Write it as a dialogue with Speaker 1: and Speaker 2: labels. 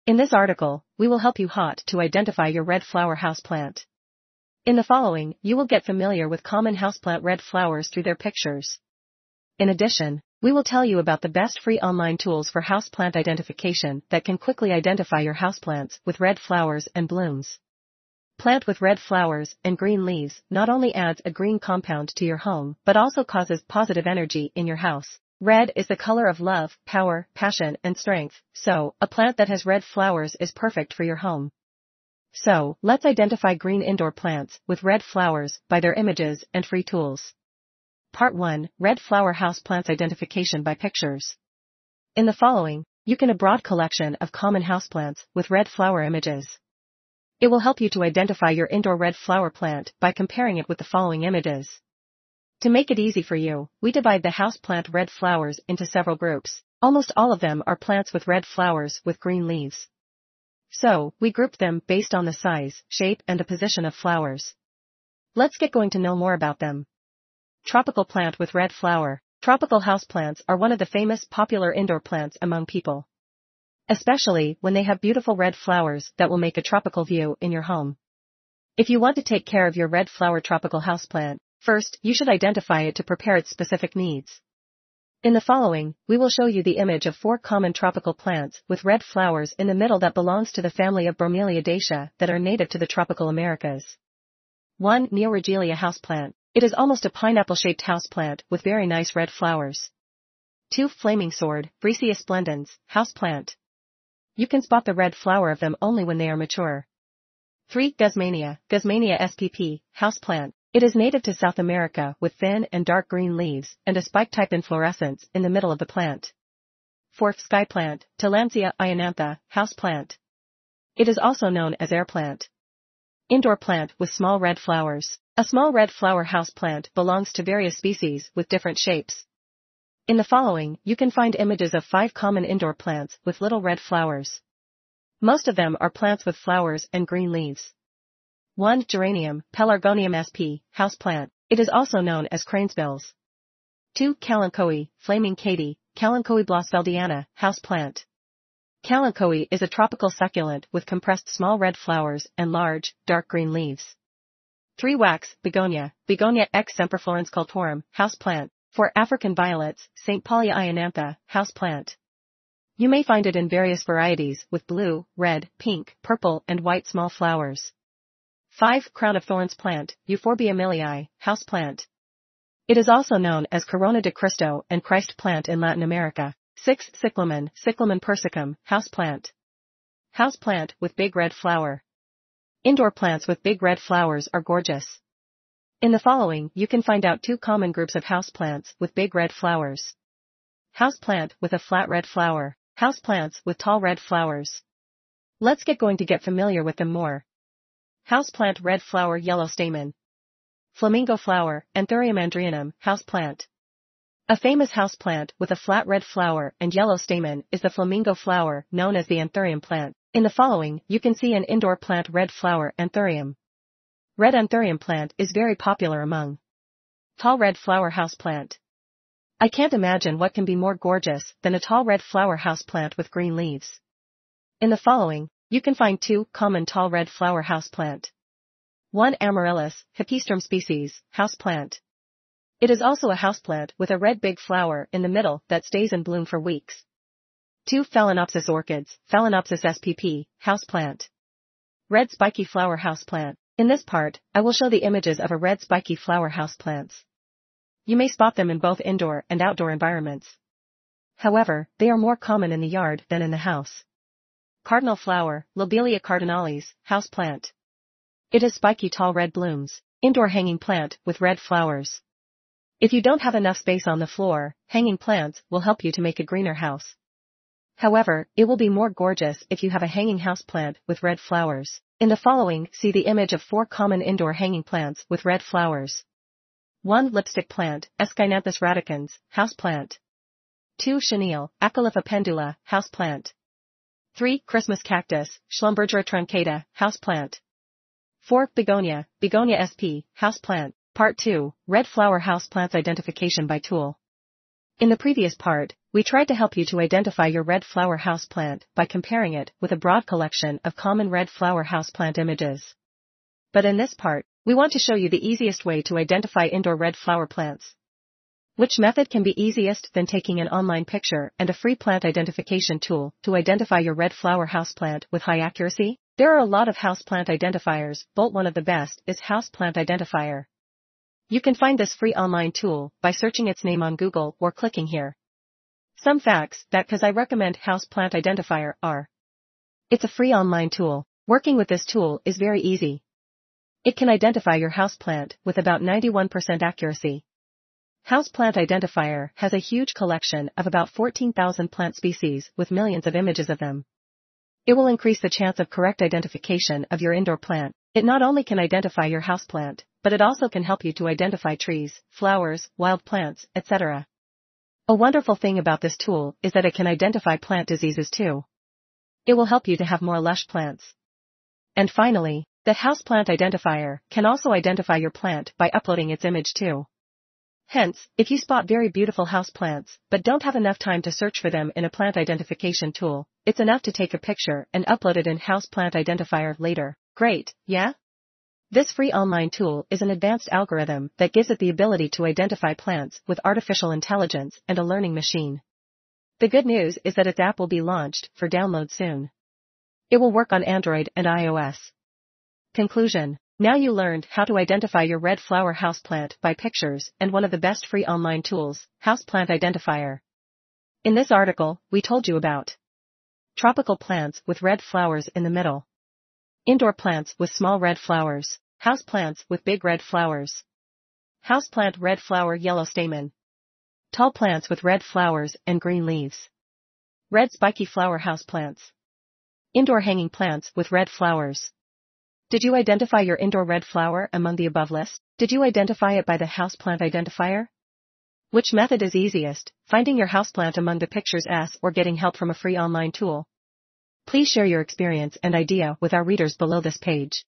Speaker 1: In this article, we will help you to identify your red flower houseplant. In the following, you will get familiar with common houseplant red flowers through their pictures. In addition, we will tell you about the best free online tools for houseplant identification that can quickly identify your houseplants with red flowers and blooms. Plant with red flowers and green leaves not only adds a green compound to your home but also causes positive energy in your house. Red is the color of love, power, passion, and strength, so a plant that has red flowers is perfect for your home. So, let's identify green indoor plants with red flowers by their images and free tools. Part 1, Red Flower Houseplants Identification by Pictures. In the following, you can a broad collection of common houseplants with red flower images. It will help you to identify your indoor red flower plant by comparing it with the following images. To make it easy for you, we divide the houseplant red flowers into several groups. Almost all of them are plants with red flowers with green leaves. So, we group them based on the size, shape, and the position of flowers. Let's get going to know more about them. Tropical plant with red flower. Tropical houseplants are one of the famous popular indoor plants among people. Especially when they have beautiful red flowers that will make a tropical view in your home. If you want to take care of your red flower tropical houseplant, first, you should identify it to prepare its specific needs. In the following, we will show you the image of 4 common tropical plants with red flowers in the middle that belongs to the family of Bromeliadaceae that are native to the tropical Americas. 1. Neoregelia houseplant. It is almost a pineapple-shaped houseplant with very nice red flowers. 2. Flaming sword, Freesia splendens, houseplant. You can spot the red flower of them only when they are mature. 3. Guzmania, Guzmania spp, houseplant. It is native to South America with thin and dark green leaves and a spike-type inflorescence in the middle of the plant. 4. Sky plant, Tillandsia ionantha, houseplant. It is also known as air plant. Indoor plant with small red flowers. A small red flower houseplant belongs to various species with different shapes. In the following, you can find images of 5 common indoor plants with little red flowers. Most of them are plants with flowers and green leaves. 1. Geranium, Pelargonium sp, houseplant. It is also known as cranesbills. 2. Kalanchoe, Flaming Katy, Kalanchoe blossfeldiana, houseplant. Kalanchoe is a tropical succulent with compressed small red flowers and large, dark green leaves. 3. Wax, Begonia, Begonia x semperflorens cultorum, houseplant. 4. African violets, St. Paulia ionantha, houseplant. You may find it in various varieties with blue, red, pink, purple, and white small flowers. 5. Crown of thorns plant, Euphorbia millii, houseplant. It is also known as Corona de Cristo and Christ plant in Latin America. 6. Cyclamen, Cyclamen persicum, houseplant. Houseplant with big red flower. Indoor plants with big red flowers are gorgeous. In the following, you can find out 2 common groups of houseplants with big red flowers. Houseplant with a flat red flower. Houseplants with tall red flowers. Let's get going to get familiar with them more. Houseplant red flower yellow stamen. Flamingo flower, Anthurium andrianum, houseplant. A famous houseplant with a flat red flower and yellow stamen is the flamingo flower known as the Anthurium plant. In the following, you can see an indoor plant red flower Anthurium. Red Anthurium plant is very popular among tall red flower houseplant. I can't imagine what can be more gorgeous than a tall red flower houseplant with green leaves. In the following, you can find 2 common tall red flower houseplant. 1. Amaryllis, Hypistrum species, houseplant. It is also a houseplant with a red big flower in the middle that stays in bloom for weeks. 2. Phalaenopsis orchids, Phalaenopsis spp, houseplant. Red spiky flower houseplant. In this part, I will show the images of a red spiky flower houseplants. You may spot them in both indoor and outdoor environments. However, they are more common in the yard than in the house. Cardinal flower, Lobelia cardinalis, houseplant. It has spiky tall red blooms. Indoor hanging plant with red flowers. If you don't have enough space on the floor, hanging plants will help you to make a greener house. However, it will be more gorgeous if you have a hanging houseplant with red flowers. In the following, see the image of 4 common indoor hanging plants with red flowers. 1. Lipstick plant, Aescynanthus radicans, houseplant. 2. Chenille, Acalypha pendula, houseplant. 3. Christmas cactus, Schlumbergera truncata, houseplant. 4. Begonia, Begonia sp, houseplant. Part 2, Red flower houseplants identification by tool. In the previous part, we tried to help you to identify your red flower houseplant by comparing it with a broad collection of common red flower houseplant images. But in this part, we want to show you the easiest way to identify indoor red flower plants. Which method can be easiest than taking an online picture and a free plant identification tool to identify your red flower houseplant with high accuracy? There are a lot of houseplant identifiers, but one of the best is Houseplant Identifier. You can find this free online tool by searching its name on Google or clicking here. Some facts that cause I recommend Houseplant Identifier are: it's a free online tool. Working with this tool is very easy. It can identify your houseplant with about 91% accuracy. Houseplant Identifier has a huge collection of about 14,000 plant species with millions of images of them. It will increase the chance of correct identification of your indoor plant. It not only can identify your houseplant, but it also can help you to identify trees, flowers, wild plants, etc. A wonderful thing about this tool is that it can identify plant diseases too. It will help you to have more lush plants. And finally, the Houseplant Identifier can also identify your plant by uploading its image too. Hence, if you spot very beautiful houseplants, but don't have enough time to search for them in a plant identification tool, it's enough to take a picture and upload it in Houseplant Identifier later. Great, yeah? This free online tool is an advanced algorithm that gives it the ability to identify plants with artificial intelligence and a learning machine. The good news is that its app will be launched for download soon. It will work on Android and iOS. Conclusion. Now you learned how to identify your red flower houseplant by pictures and one of the best free online tools, Houseplant Identifier. In this article, we told you about tropical plants with red flowers in the middle, indoor plants with small red flowers, houseplants with big red flowers, houseplant red flower yellow stamen, tall plants with red flowers and green leaves, red spiky flower houseplants, indoor hanging plants with red flowers. Did you identify your indoor red flower among the above list? Did you identify it by the Houseplant Identifier? Which method is easiest, finding your houseplant among the pictures or getting help from a free online tool? Please share your experience and idea with our readers below this page.